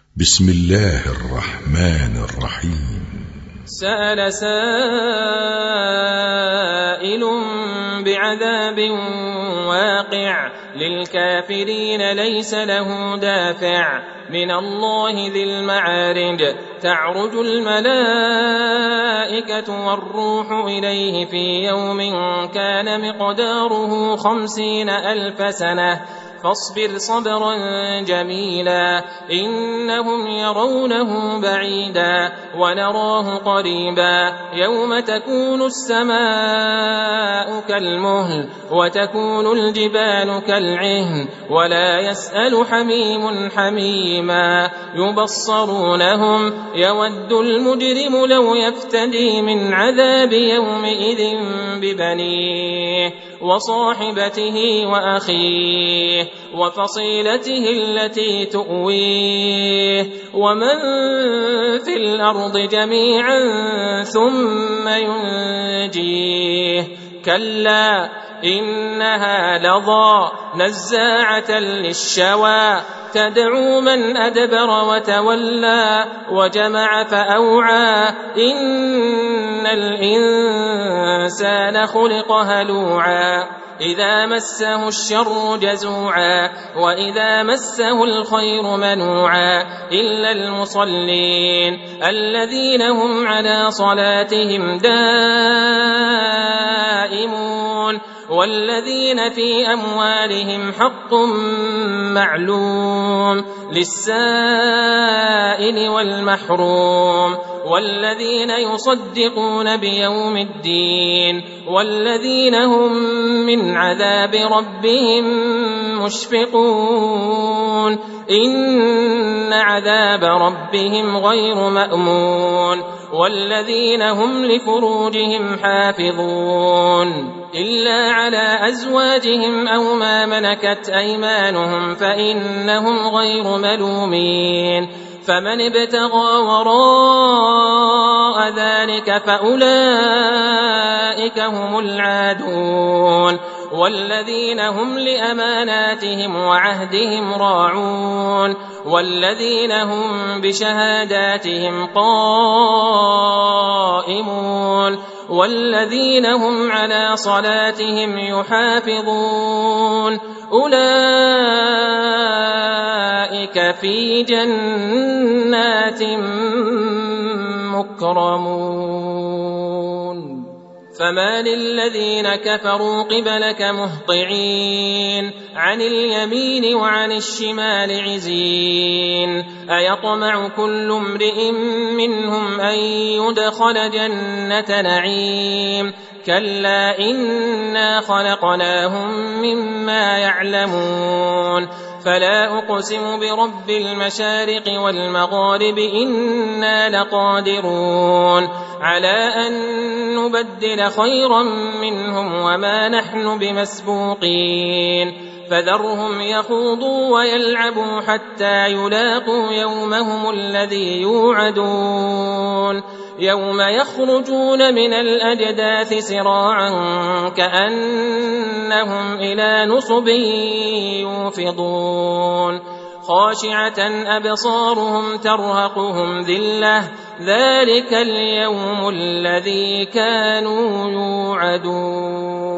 بسم الله الرحمن الرحيم. سأل سائل بعذاب واقع للكافرين ليس له دافع من الله ذي المعارج تعرج الملائكة والروح إليه في يوم كان مقداره 50,000 سنة فاصبر صبرا جميلا إنهم يرونه بعيدا ونراه قريبا يوم تكون السماء كالمهل وتكون الجبال كالعهن ولا يسأل حميم حميما يبصرونهم يود المجرم لو يفتدي من عذاب يومئذ ببنيه وصاحبته وأخيه وفصيلته التي تؤويه ومن في الأرض جميعا ثم ينجيه كلا إنها لظى نزاعة للشوى تدعو من أدبر وتولى وجمع فأوعى إن الإنسان خلق هلوعا إذا مسه الشر جزوعا وإذا مسه الخير منوعا إلا المصلين الذين هم على صلاتهم دائمون والذين في أموالهم حق معلوم للسائل والمحروم والذين يصدقون بيوم الدين والذين هم من عذاب ربهم مشفقون إن عذاب ربهم غير مأمون والذين هم لفروجهم حافظون إلا على أزواجهم أو ما ملكت أيمانهم فإنهم غير ملومين فمن ابتغى وراء ذلك فأولئك هم العادون والذين هم لأماناتهم وعهدهم راعون والذين هم بشهاداتهم قائمون والذين هم على صلاتهم يحافظون أولئك في جنات مكرمون فما للذين كفروا قبلك مهطعين عن اليمين وعن الشمال عزين أيطمع كل امرئ منهم أن يدخل جنة نعيم كلا إنا خلقناهم مما يعلمون فلا أقسم برب المشارق والمغارب إنا لقادرون على أن نبدل خيرا منهم وما نحن بمسبوقين فذرهم يخوضوا ويلعبوا حتى يلاقوا يومهم الذي يوعدون يوم يخرجون من الأجداث سراعا كأنهم إلى نصب يوفضون خاشعة أبصارهم ترهقهم ذلة ذلك اليوم الذي كانوا يوعدون.